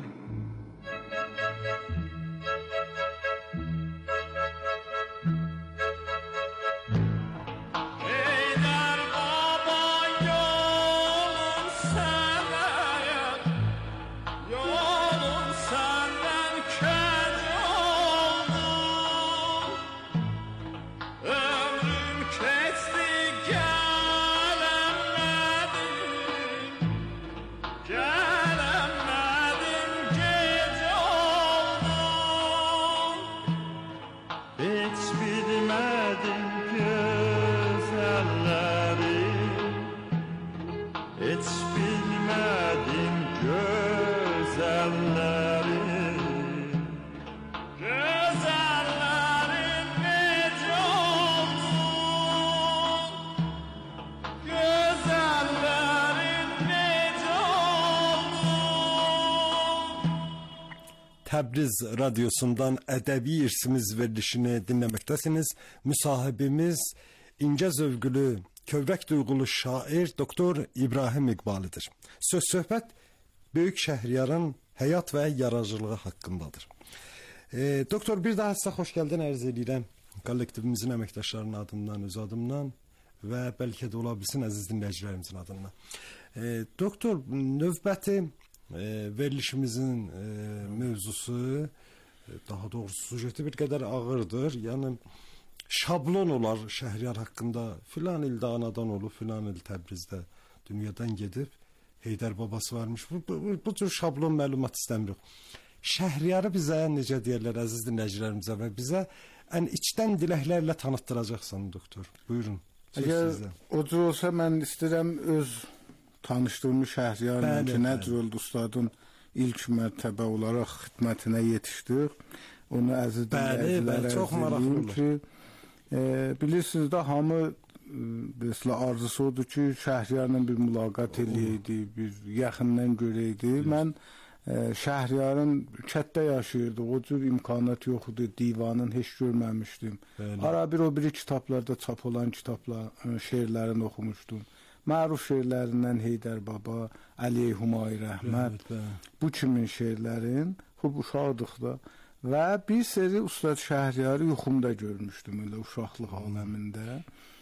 Təbriz radiosundan ədəbi irsimiz verilişini dinləməkdəsiniz. Müsahibimiz incə zövqlü, kövrək duyğulu şair doktor İbrahim İqbalıdır. Söz söhbət Böyük Şəhriyarın həyat və yaradıcılığı haqqındadır. E, doktor, bir daha sizə xoş gəldin ərz edirəm. Kollektivimizin əməkdaşlarının adından, öz adımdan və bəlkə də ola bilsin əziz dinləyicilərimizin adından. E, doktor, növbəti e, verilişimizin e, mövzusu, e, daha doğrusu sujeti bir qədər ağırdır. Yəni şablon olar Şəhriyar haqqında. Filan ildə anadan olub, filan il Təbrizdə dünyadan gedib. Heydər babası varmış. Bu, bu, bu cür şablon məlumat istəmirik. Şəhriyarı bizə necə deyirlər əziz dinləyicilərimizə və bizə ən içdən diləklərlə tanıtdıracaqsan doktor. Buyurun. Əgər o cür olsa mən istəyirəm öz tanışdığımı Şəhriyarla ki, nədir oldu ustadın ilk mərtəbə olaraq xidmətinə yetişdik. Onu əziz dinləyicilərə çox maraqlıdır ki, e, bilirsiniz də hamı mesela arzusu odur ki, Şəhriyarla bir mülaqat eləyəydi, bir yaxından görəydi. Mən e, Şəhriyarın kətdə yaşayırdı, o cür imkanat yox idi, divanın heç görməmişdim. Bəli. Ara bir o biri kitablarda çap olan kitablar, şeirlərini oxumuşdum. Məruf şeirlərindən Heydər Baba, Əli Humayi Rəhmət, bu kimin şeirlərin, xub uşaqdıq da. Və bir seri Ustad Şəhriyarı yuxumda görmüşdüm elə uşaqlıq aləmində.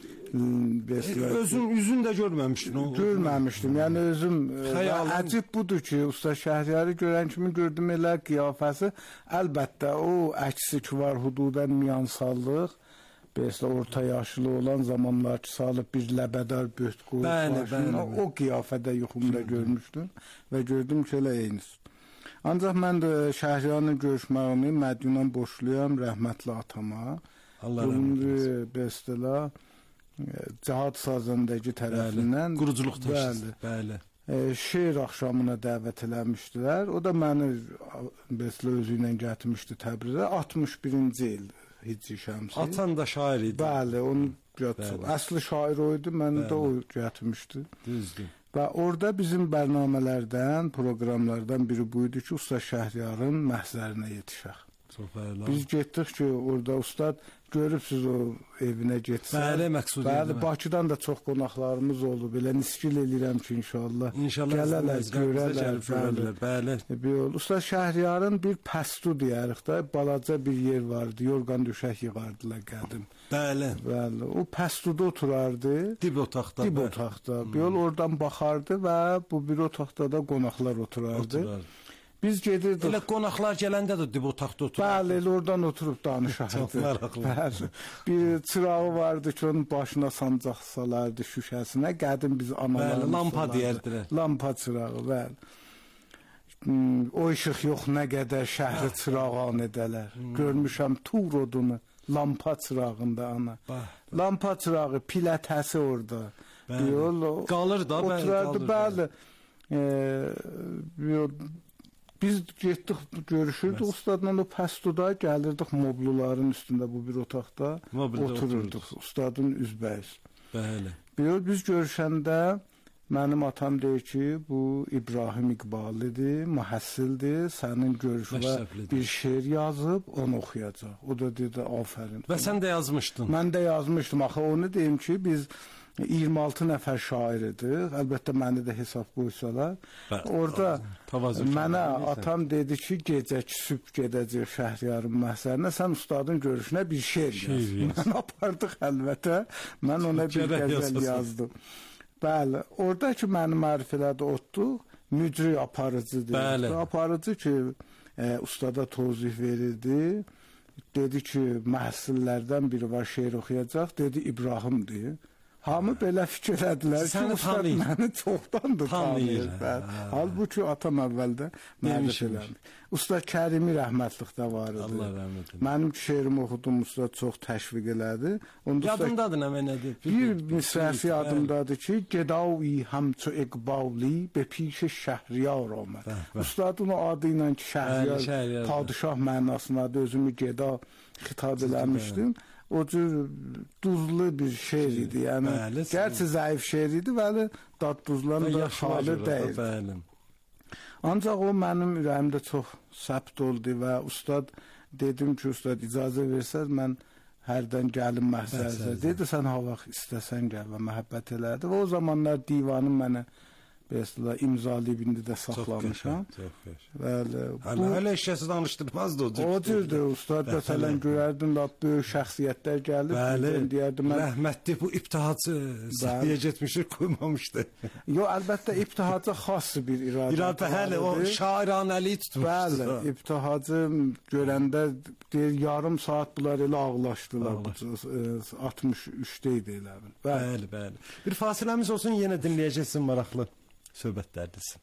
Özün üzün də görməmişdin o. Görməmişdim. Yəni özüm xəyalım əcib budur ki, Ustad Şəhriyarı görən kimi gördüm elə qiyafəsi. Əlbəttə o əksi ki var hududən miyansallıq. Mesela orta yaşlı olan zamanlar ki salıb bir ləbədar böht qoyub başına, o qiyafədə yuxumda görmüşdüm və gördüm ki elə eynisin. Ancaq mən də Şəhriyarla görüşməyimi mədiyundan boşluyam rəhmətli atama. Allah rəhmət etsin. Bestela Cihad sazındakı tərəfindən quruculuq təşkil. Bəli. E, şeir axşamına dəvət eləmişdilər. O da məni bestela özü ilə gətirmişdi Təbrizə. altmış birinci il Hicri Şəmsi. Atan da şair idi. Bəli, onun əsli şair o idi, mən də o gətirmişdi. Düzdür. Və orada bizim bərnamələrdən, proqramlardan biri buydu ki, Ustad Şəhriyarın məhzərinə yetişək. Biz getdik ki, orada ustad görübsüz o evinə getsə. Bəli, məqsud. Bəli, Bakıdan da çox qonaqlarımız olub. Elə niskil eləyirəm ki, inşallah. İnşallah gələrlər, görərlər. Bəli. Bəli. Bəli. Ustad Şəhriyarın bir pəstu deyərik də, balaca bir yer vardı. Yorğan döşək yığardılar qədim. Bəli. Bəli. O pəstuda oturardı. Dib otaqda. Dib otaqda. Hmm. Bir yol oradan baxardı və bu bir otaqda da qonaqlar oturardı. Oturardı. Biz gedirdik. Elə qonaqlar gələndə də dib otaqda otururdu. Bəli, elə oradan oturub danışardı. Çox maraqlı. Bəli. Bir çırağı vardı ki, onun başına sancaq salardı şüşəsinə. Qədim biz analarımız. Bəli, lampa deyərdilər. Lampa çırağı, bəli. Hmm, o işıq yox nə qədər şəhri çırağan edələr. Hmm. Görmüşəm tur odunu lampa çırağında ana. Bah. Lampa çırağı, pilətəsi orada. Bəli. Yol, qalır da, bəli, oturardı, bəli. Eee Biz getdik, görüşürdük ustadla o pəstuda, gəlirdik mobluların üstündə bu bir otaqda otururduq. Ustadın üzbəyiz. Bəli. Biz görüşəndə mənim atam deyir ki, bu İbrahim İqbalıdır, mühəssildir, sənin görüşünə bir şeir yazıb, onu oxuyacaq. O da dedi, afərin. Və sən də yazmışdın. Mən də yazmışdım. Axı onu deyim ki, biz iyirmi altı nəfər şair idik. Əlbəttə məni də hesab qoysalar. Orada mənə atam dedi ki, gecə ki, sübh gedəcək Şəhriyarın məhzərinə, sən ustadın görüşünə bir şeir yaz. Mən apardıq əlbəttə. Mən ona bir qəzəl yazdım. Bəli, orada ki, məni mərif elədi otduq, mücri aparıcıdır. Bəli. Aparıcı ki, e, ustada tozih verirdi. Dedi ki, məhsillərdən biri var, şeir oxuyacaq. Dedi, İbrahimdir. Hamı belə fikir edilər ki, ustad məni çoxdandır tanıyır. Halbuki atam əvvəldə mərif eləmiş. Ustad Kərimi rəhmətlikdə var idi. Allah rəhmət eləsin. Mənim şeirimi oxudum, ustad çox təşviq elədi. Yadımdadır nə nədir? Bir misrəsi yadımdadır ki, Gedavi həmçü iqbali be piş Şəhriyar olmaq. Ustadın o adı ilə ki, Şəhriyar, padişah mənasındadır, özümü Geda xitab eləmişdim. O cür duzlu bir şeir idi. Yəni, gerçi zəif şeir idi, bəli, dad duzlan da halı deyil. Ancaq o mənim ürəyimdə çox səbt oldu və ustad dedim ki, ustad icazə versəz mən hərdən gəlim məhzərinizə. Dedi sən ha vaxt istəsən gəl və məhəbbət elədi və o zamanlar divanım mənə Mesela imzalayıb indi də saxlamışam. Bəli. Hələ hələ eşyası danışdırmazdı o cür. O cürdür ustad məsələn görərdin lap böyük şəxsiyyətlər gəlib. Bəli. Deyərdim mən rəhmətli bu ibtihacı səhiyə getmişdir, qoymamışdı. Yo, əlbəttə ibtihacı xas bir iradə. İradə hələ o şairanəliyi tutmuşdu. Bəli, ibtihacı görəndə deyir yarım saat bunlar elə ağlaşdılar. altmış üçdə idi elə. Bəli, bəli. Bir fasiləmiz olsun, yenə dinləyəcəksin maraqlı söhbətlərdisin.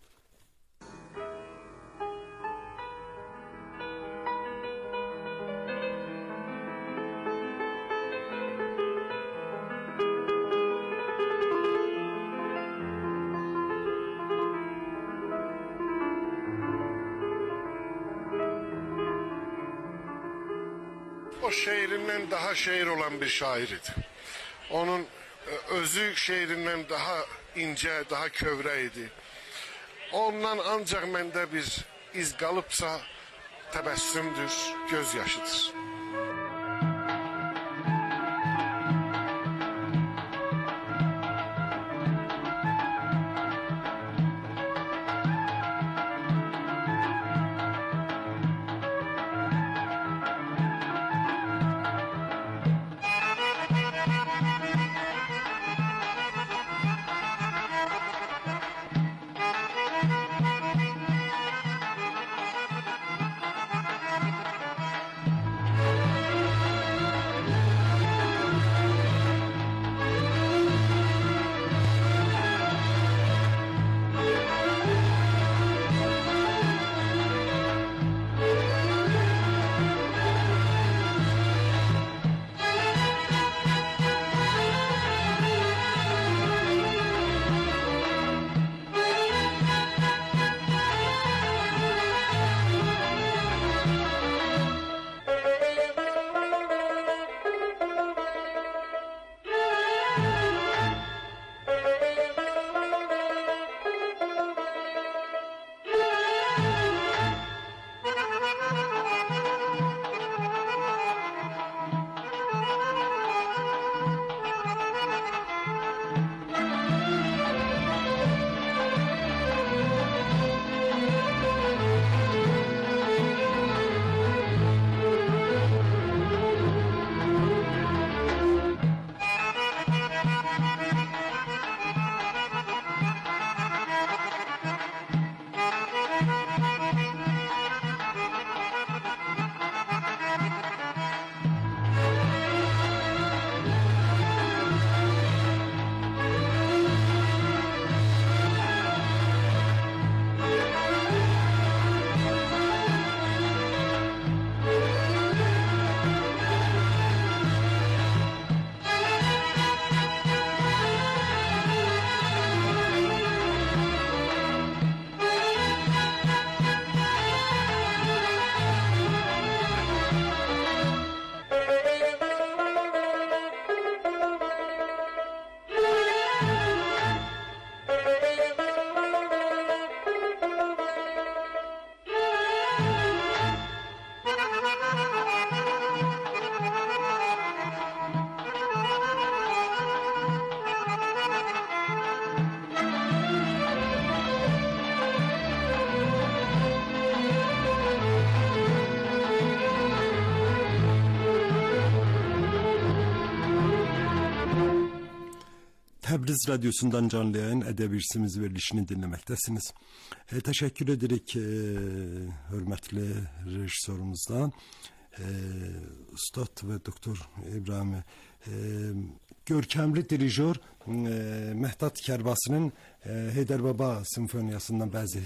O şeirinden daha şeir olan bir şairdi. Onun özü şeirinden daha ince, daha kövrəydi. Ondan ancaq məndə bir iz qalıbsa təbəssümdür, gözyaşıdır. Təbriz Radyosu'ndan canlı yayın Ədəbi İrsimiz verilişini dinləməkdəsiniz. E, təşəkkür edirik e, hörmətli rejissorumuzdan, e, Ustad və Doktor İbrahim e, görkəmli dirijor e, Məhdad Kərbasının e, Heydər Baba simfoniyasından bəzi